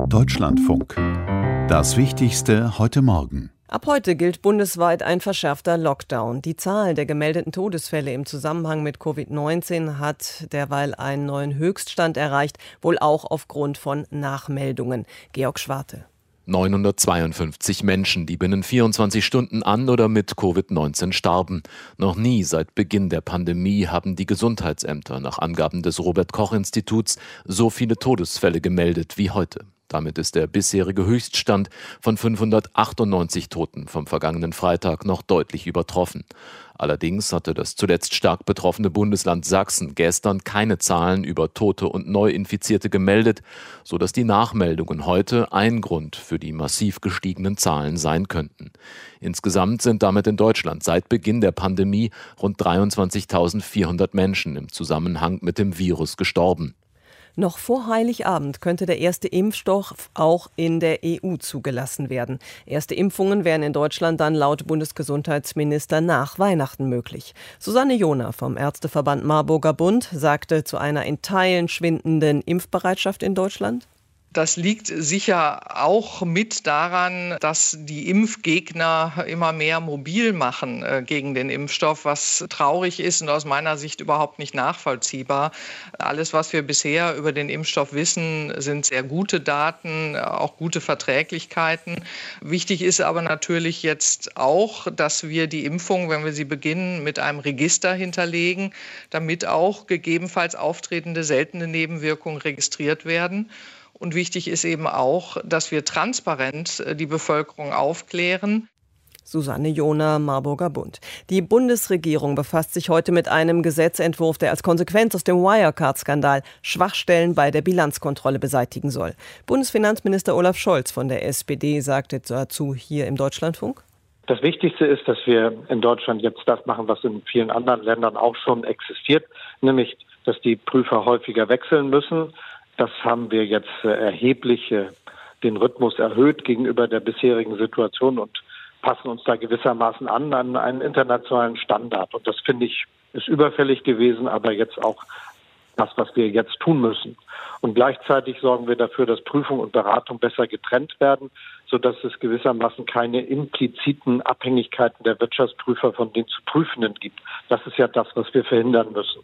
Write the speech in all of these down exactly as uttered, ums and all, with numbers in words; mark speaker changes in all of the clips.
Speaker 1: Deutschlandfunk. Das Wichtigste heute Morgen.
Speaker 2: Ab heute gilt bundesweit ein verschärfter Lockdown. Die Zahl der gemeldeten Todesfälle im Zusammenhang mit Covid neunzehn hat derweil einen neuen Höchststand erreicht, wohl auch aufgrund von Nachmeldungen. Georg Schwarte.
Speaker 3: neunhundertzweiundfünfzig Menschen, die binnen vierundzwanzig Stunden an oder mit Covid neunzehn starben. Noch nie seit Beginn der Pandemie haben die Gesundheitsämter nach Angaben des Robert-Koch-Instituts so viele Todesfälle gemeldet wie heute. Damit ist der bisherige Höchststand von fünfhundertachtundneunzig Toten vom vergangenen Freitag noch deutlich übertroffen. Allerdings hatte das zuletzt stark betroffene Bundesland Sachsen gestern keine Zahlen über Tote und Neuinfizierte gemeldet, sodass die Nachmeldungen heute ein Grund für die massiv gestiegenen Zahlen sein könnten. Insgesamt sind damit in Deutschland seit Beginn der Pandemie rund dreiundzwanzigtausendvierhundert Menschen im Zusammenhang mit dem Virus gestorben.
Speaker 2: Noch vor Heiligabend könnte der erste Impfstoff auch in der E U zugelassen werden. Erste Impfungen wären in Deutschland dann laut Bundesgesundheitsminister nach Weihnachten möglich. Susanne Johner vom Ärzteverband Marburger Bund sagte zu einer in Teilen schwindenden Impfbereitschaft in Deutschland:
Speaker 4: Das liegt sicher auch mit daran, dass die Impfgegner immer mehr mobil machen äh, gegen den Impfstoff, was traurig ist und aus meiner Sicht überhaupt nicht nachvollziehbar. Alles, was wir bisher über den Impfstoff wissen, sind sehr gute Daten, auch gute Verträglichkeiten. Wichtig ist aber natürlich jetzt auch, dass wir die Impfung, wenn wir sie beginnen, mit einem Register hinterlegen, damit auch gegebenenfalls auftretende seltene Nebenwirkungen registriert werden. Und wichtig ist eben auch, dass wir transparent die Bevölkerung aufklären.
Speaker 2: Susanne Johner, Marburger Bund. Die Bundesregierung befasst sich heute mit einem Gesetzentwurf, der als Konsequenz aus dem Wirecard-Skandal Schwachstellen bei der Bilanzkontrolle beseitigen soll. Bundesfinanzminister Olaf Scholz von der S P D sagte dazu hier im Deutschlandfunk:
Speaker 5: Das Wichtigste ist, dass wir in Deutschland jetzt das machen, was in vielen anderen Ländern auch schon existiert, nämlich, dass die Prüfer häufiger wechseln müssen. Das haben wir jetzt erheblich äh, den Rhythmus erhöht gegenüber der bisherigen Situation und passen uns da gewissermaßen an, an einen internationalen Standard. Und das, finde ich, ist überfällig gewesen, aber jetzt auch das, was wir jetzt tun müssen. Und gleichzeitig sorgen wir dafür, dass Prüfung und Beratung besser getrennt werden, sodass es gewissermaßen keine impliziten Abhängigkeiten der Wirtschaftsprüfer von den zu Prüfenden gibt. Das ist ja das, was wir verhindern müssen.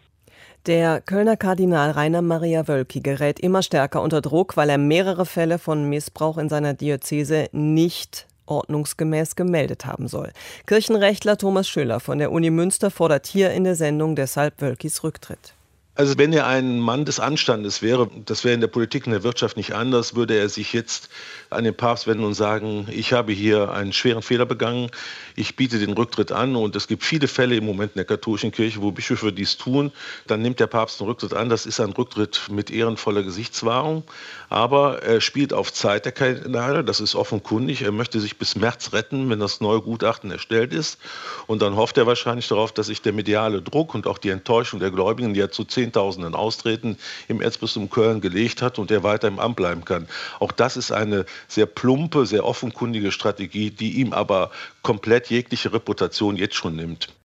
Speaker 2: Der Kölner Kardinal Rainer Maria Wölki gerät immer stärker unter Druck, weil er mehrere Fälle von Missbrauch in seiner Diözese nicht ordnungsgemäß gemeldet haben soll. Kirchenrechtler Thomas Schüller von der Uni Münster fordert hier in der Sendung deshalb Wölkis Rücktritt.
Speaker 6: Also wenn er ein Mann des Anstandes wäre, das wäre in der Politik und der Wirtschaft nicht anders, würde er sich jetzt an den Papst wenden und sagen, ich habe hier einen schweren Fehler begangen, ich biete den Rücktritt an, und es gibt viele Fälle im Moment in der katholischen Kirche, wo Bischöfe dies tun, dann nimmt der Papst den Rücktritt an. Das ist ein Rücktritt mit ehrenvoller Gesichtswahrung, aber er spielt auf Zeit, der Kardinal, das ist offenkundig. Er möchte sich bis März retten, wenn das neue Gutachten erstellt ist, und dann hofft er wahrscheinlich darauf, dass sich der mediale Druck und auch die Enttäuschung der Gläubigen, die ja zu Zehntausenden austreten, im Erzbistum Köln gelegt hat und er weiter im Amt bleiben kann. Auch das ist eine sehr plumpe, sehr offenkundige Strategie, die ihm aber komplett jegliche Reputation jetzt schon nimmt.